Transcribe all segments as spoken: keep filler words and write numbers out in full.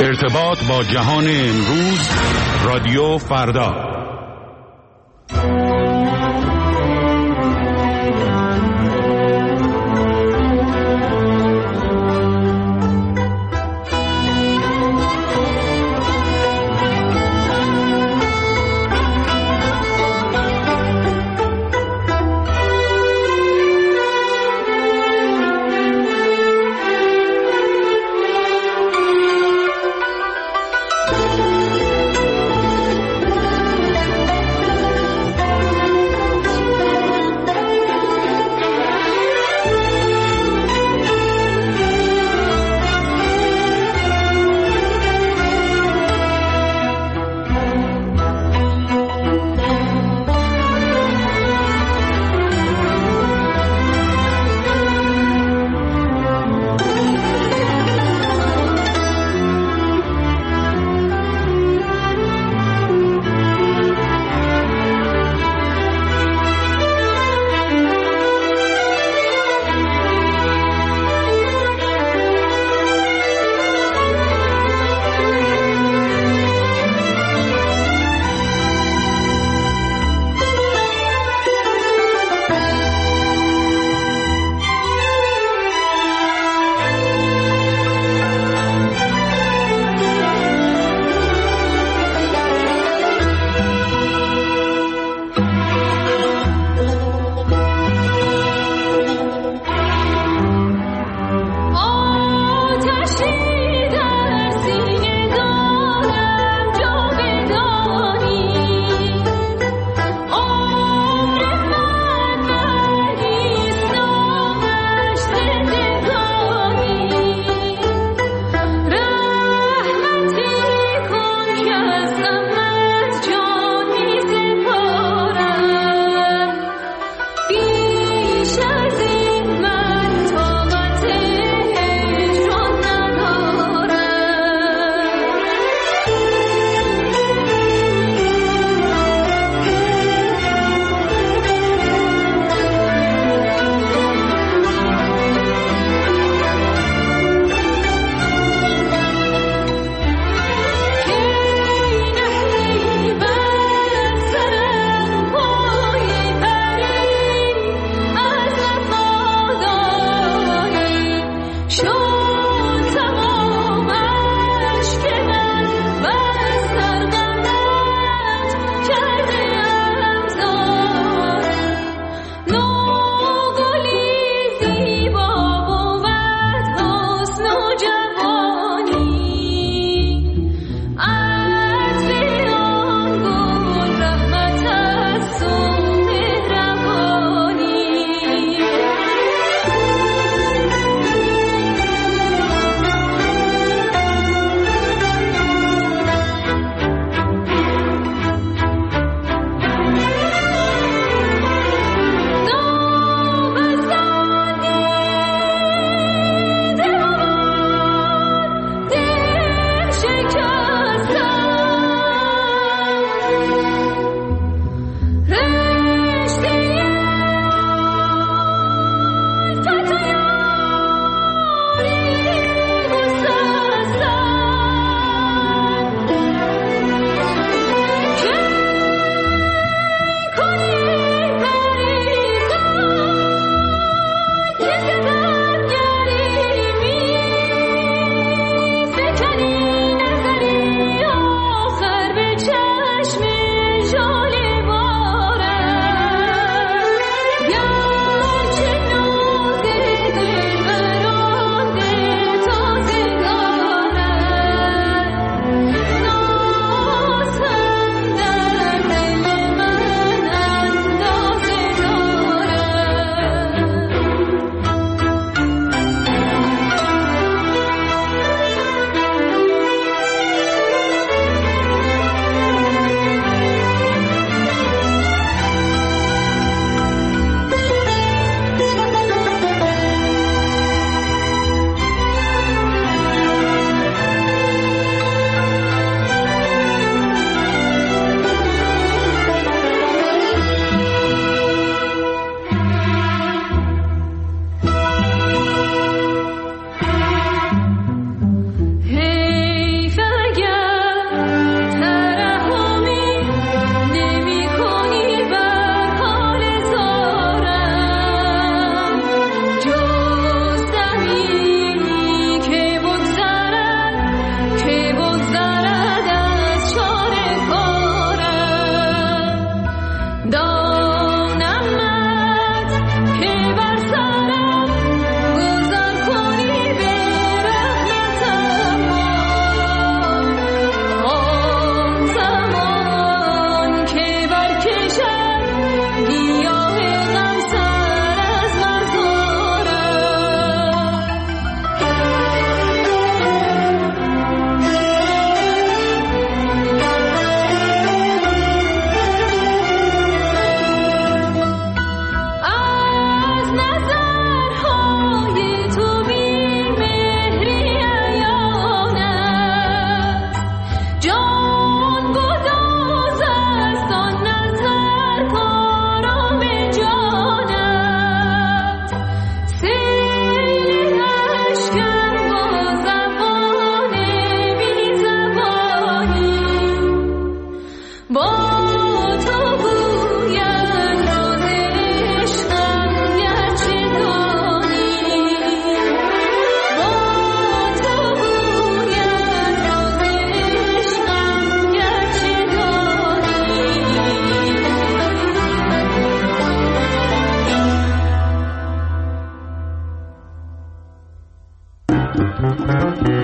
ارتباط با جهان امروز، رادیو فردا.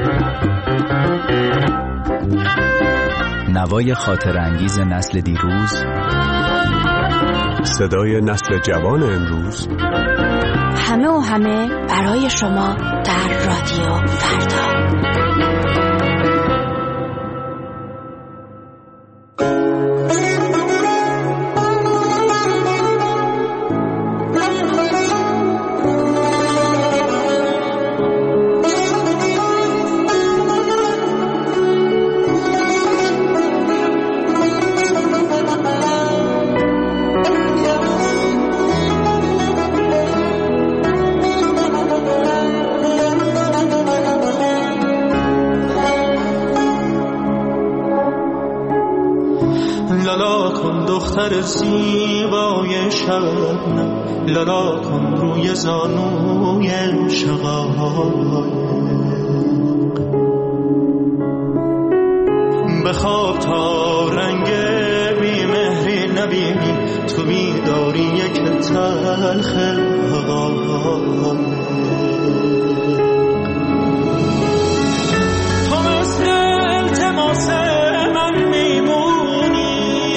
نوای خاطر انگیز نسل دیروز، صدای نسل جوان امروز، همه و همه برای شما در رادیو فردا. دختر زیبای شبنم، لالا کن روی زانوی شقایق، بخواب تا رنگ بیمهری نبینی، تو بیداری یک تلخ حقایق. تو مثل التماس من میمونی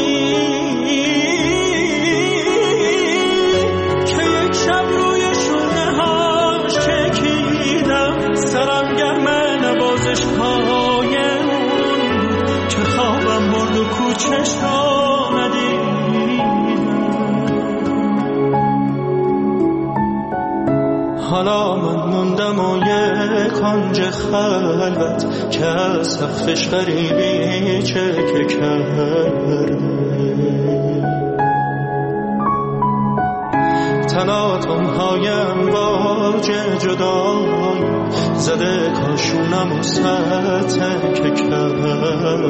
که یک شب روی شونه هاش چکیدم، سرم گرمه نوازش های اون که خوابم برد و کوچش را ندیدم. حالا من موندم و یک کنج خلوت که از سقفش غریبی چکه کرده، تلاطم هایم باج جدای زده کاشونم و ستکه کرده.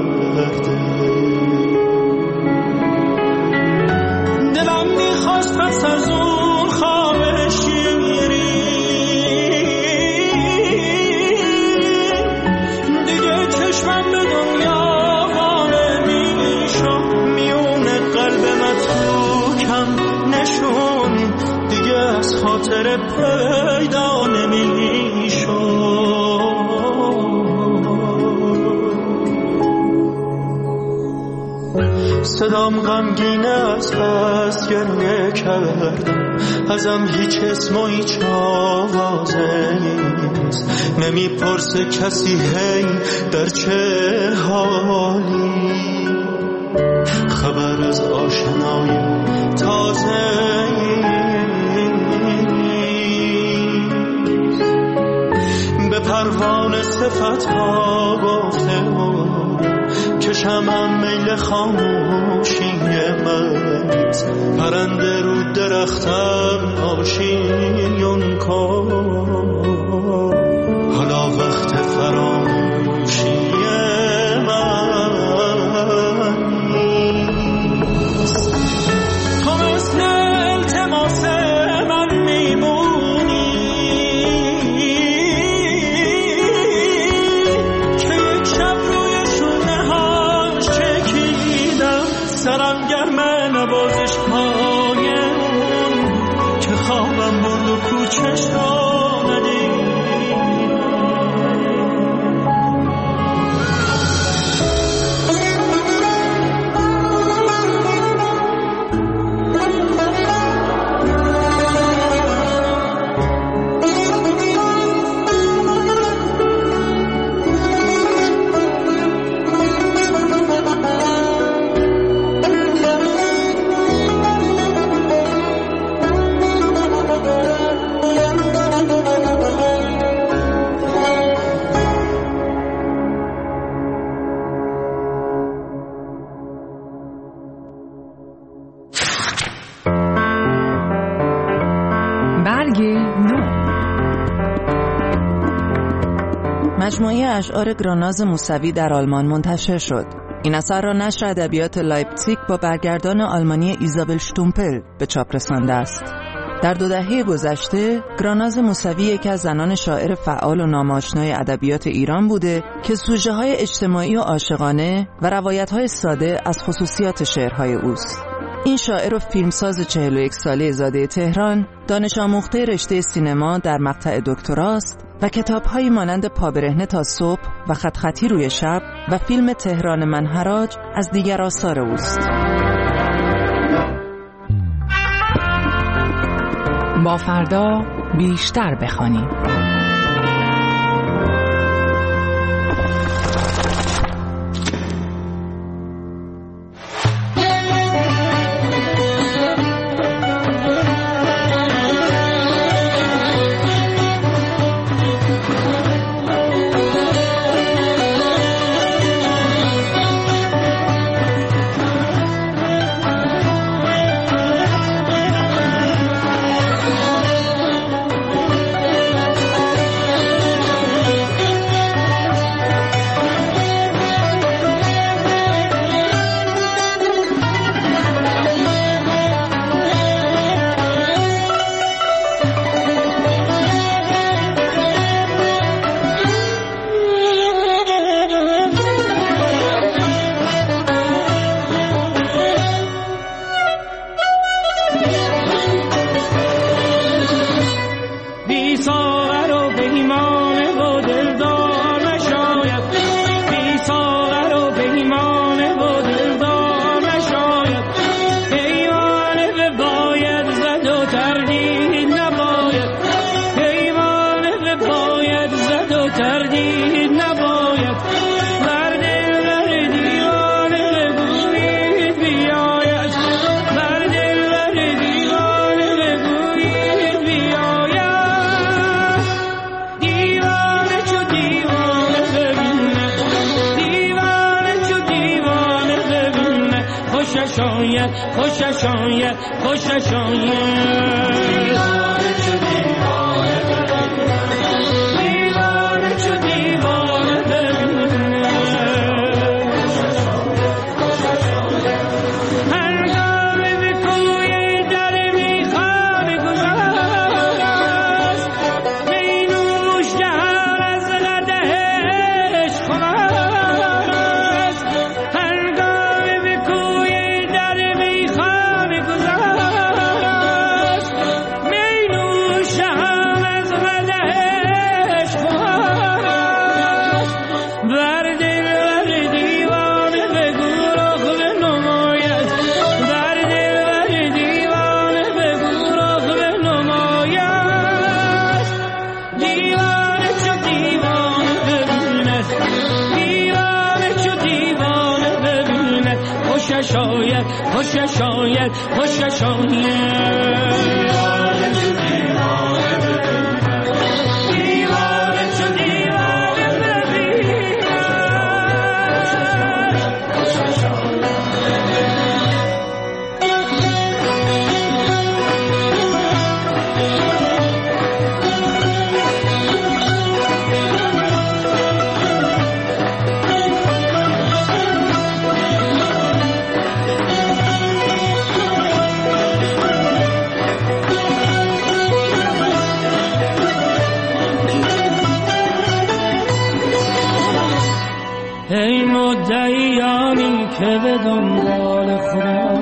دلم میخواست پس از اون خواب شیری دیگه چشمم به دنیا وانه میشم، میونه قلب متروکم نشون دیگه از خاطر پیدا نمیشم. صدام غمگین از پس گریه کردم، ازم هیچ اسم و هیچ آوازه نیست، نمیپرسه کسی هی در چه حالی، خبر از آشنای تازه به پروانه صفت ها گفته که شمم میل خاموشی من، پرنده رو درختم آشیون کن، حالا وقت فراموشی من نیست. تو مثل التماس من میمونی که یک شب روی شونه هاش چکیدم، سرم گرمه نوازش های اون که خوابم برد و کوچش را ندیدم. مجموعه اشعار گراناز موسوی در آلمان منتشر شد. این اثر را نشر ادبیات لایپزیگ با برگردان آلمانی ایزابل شتومپل به چاپ رسانده است. در دو دهه گذشته، گراناز موسوی یکی از زنان شاعر فعال و نام‌آشنای ادبیات ایران بوده که سوژه‌های اجتماعی و عاشقانه و روایت‌های ساده از خصوصیات شعرهای اوست. این شاعر و فیلمساز چهل و یک ساله زاده تهران، دانش آموخته رشته سینما در مقطع دکتراست و کتاب‌هایی مانند پابرهنه تا صبح و خط خطی روی شب و فیلم تهران من حراج از دیگر آثار اوست. با فردا بیشتر بخوانیم. خوشش آید خوشش آید دیوانه چو دیوانه ببینه هنگام به کوی در میخانه گذاشت می نوش جهان از قدحش خلاص هنگام به کوی در میخانه گذاشت می نوش جهان از قدحش خلاص بر دل بر دیوانه بگو رخ بنماید بر دل بر دیوانه بگو رخ بنماید دیوانه چو دیوانه ببیند دیوانه چو دیوانه ببیند خوشش آید خوشش آید خوشش آید دیوانه چو دیوانه ببیند دیوانه چو دیوانه ببیند خوشش آید ای مدعیانی که به دنبال خدا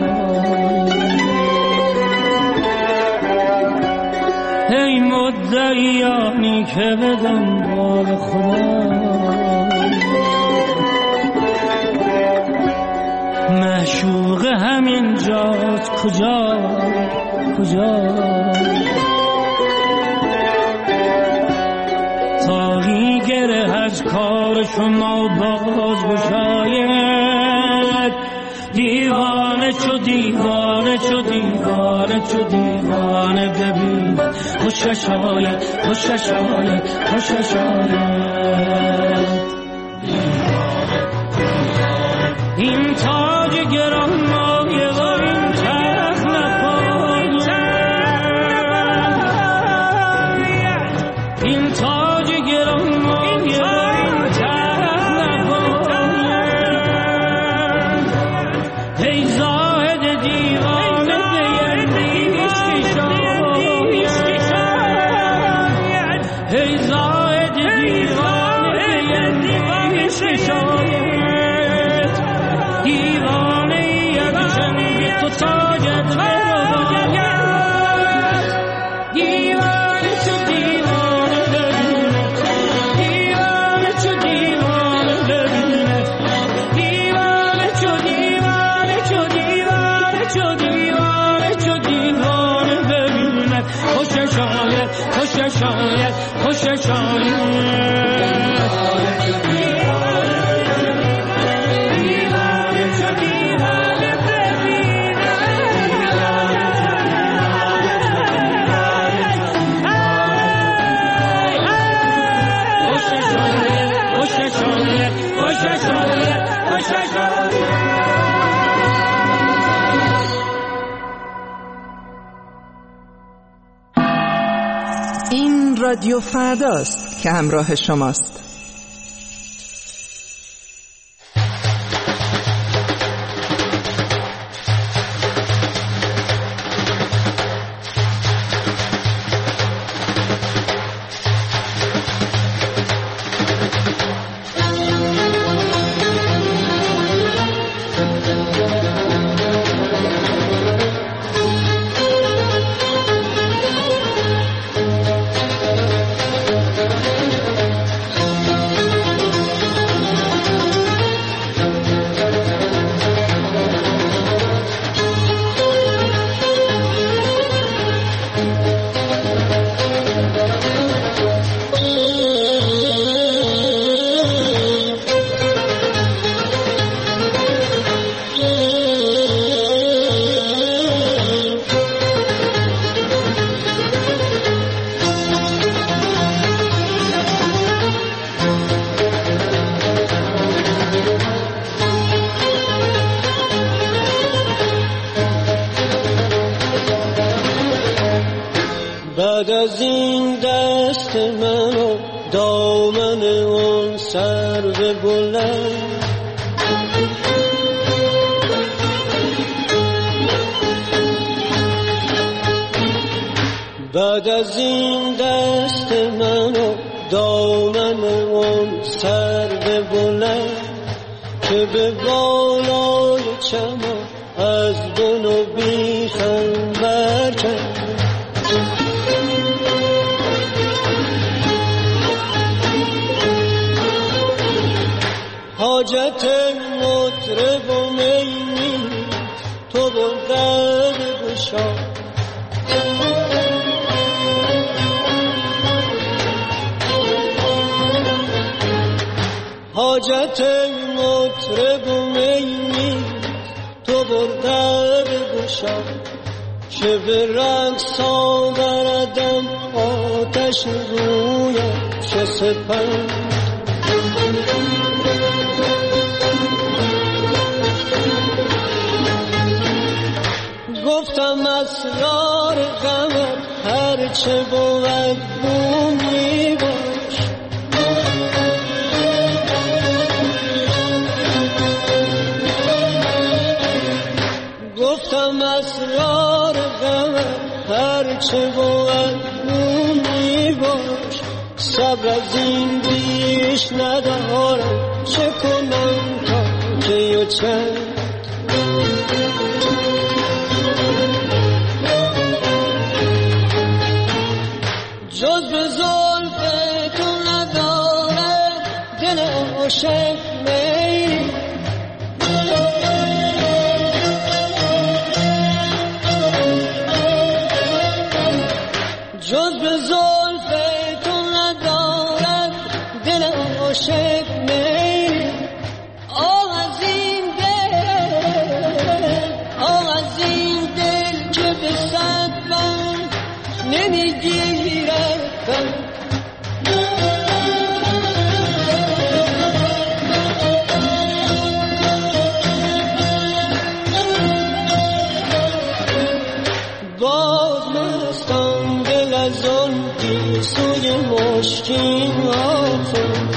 ای مدعیانی که به دنبال خدا معشوق همین جاست کجا کجا تاقی گره از کار شما باز گشاید دیوانه چو دیوانه چو دیوانه چو دیوانه ببین خوشش آید خوشش آید خوشش آید این تاج گران مایه و این تخت نپاید این تاج گران مایه و این تخت نپاید ای زاهد دیوانه بیندیش کشاید ای زاهد دیوانه شاید خوش شاید این رادیو فرداست که همراه شماست. بعد از این دست من و دامن اون سرو بلند بعد از این دست من و دامن اون سرو بلند که به بالای چمن از بن و بیخم برکن حاجت مطرب و می تو بلدر بشا حاجت مطرب و می تو بلدر بشا که به رقص آوردم آتش رویم چه سپند گفتم اسرار غمت هرچه بود بومی باش گفتم اسرار غمت هرچه بود بومی باش صبر از این بیش ندارم چه کنم تا که یو چند جز به زلف تو نداره دل عاشق میل جز به زلف تو نداره دل عاشق میل آه از این دل آه از این دل که به صدم نمیگیره باز مستم دل از اون گیسوی مشکین آفت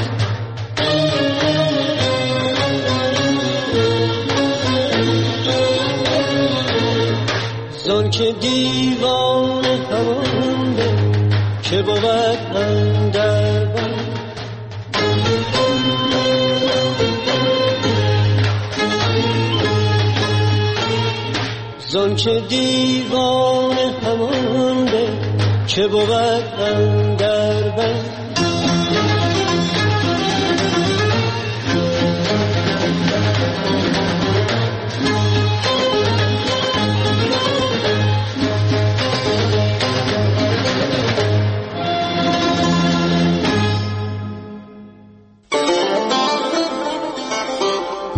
زن که دیوان همانده که بود اندر بند زن که دیوان همانده که بود اندر بند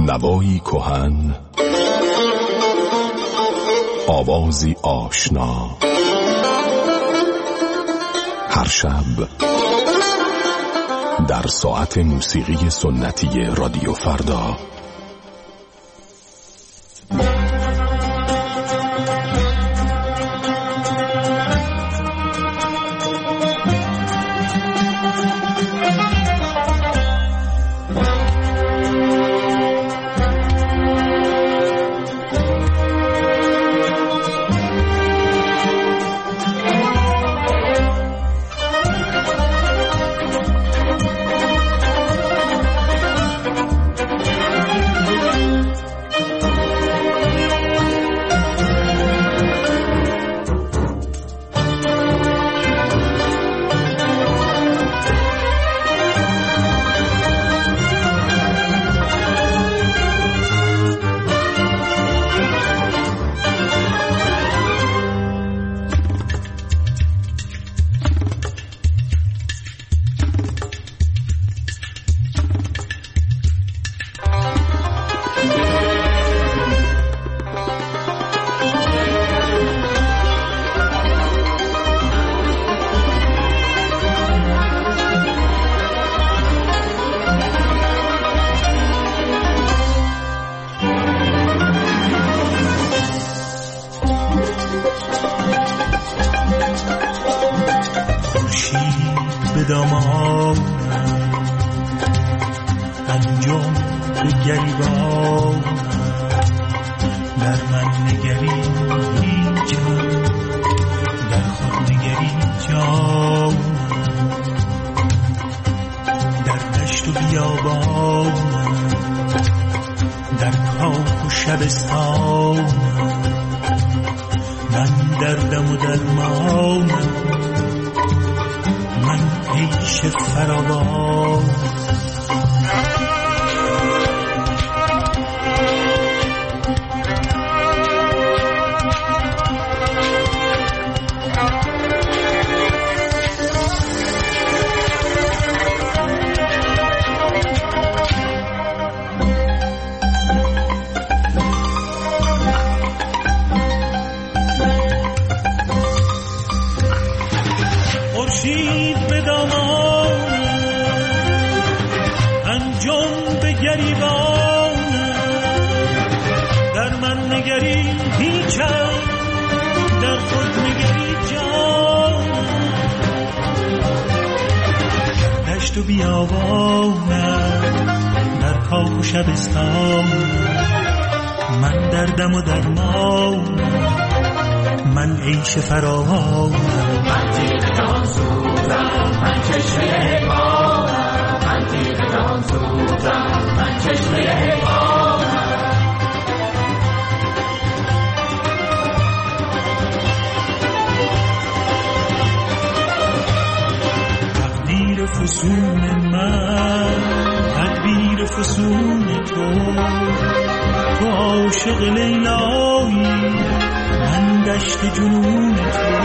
نوایی کهن، آوازی آشنا، هر شب در ساعت موسیقی سنتی رادیو فردا. انجام به گریبان در من نگری جان، در خود نگری جان، در دشت و بیابان، در کاخ و شبستان، من دردم و درمانم، من عیش فراوان. خورشید به دامان، انجم به گریبان، در من نگری هیچم، در خود نگری جان، دشت و بیابانم، در کاخ و شبستان، من دردم و درمان، من عیش فراوان. من تیغ جهان سوزم، من چشمه حیوانم، من تیغ جهان سوزم، من چشمه حیوانم. تقدیر فسون من، تدبیر فسون تو، تو عاشق لیلایی، من دشت جنون تو.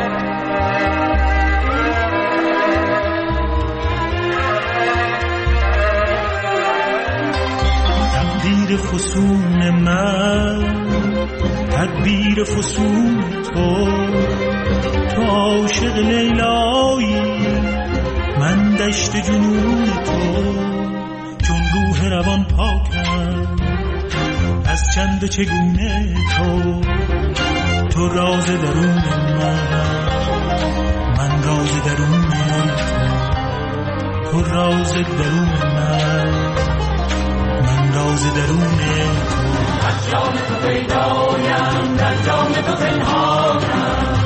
تقدیر فسون من، تدبیر فسون تو، تو عاشق لیلایی، من دشت جنون تو. چون روح روان پاکم از چند چگونه تو، تو راز درون من، من راز درون تو، تو راز درون من، من راز درون تو. از جام تو پیدایم، در جام تو پنهانم.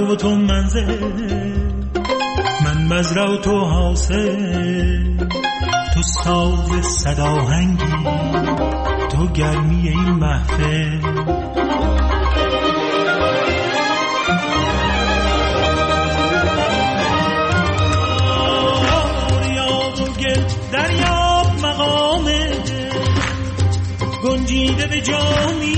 و تو منزل، من مزرع و تو حاصل، تو ساز صداهنگی، تو گرمی این محفل. دریاب و گل دریاب مقامه، گنجیده به جامی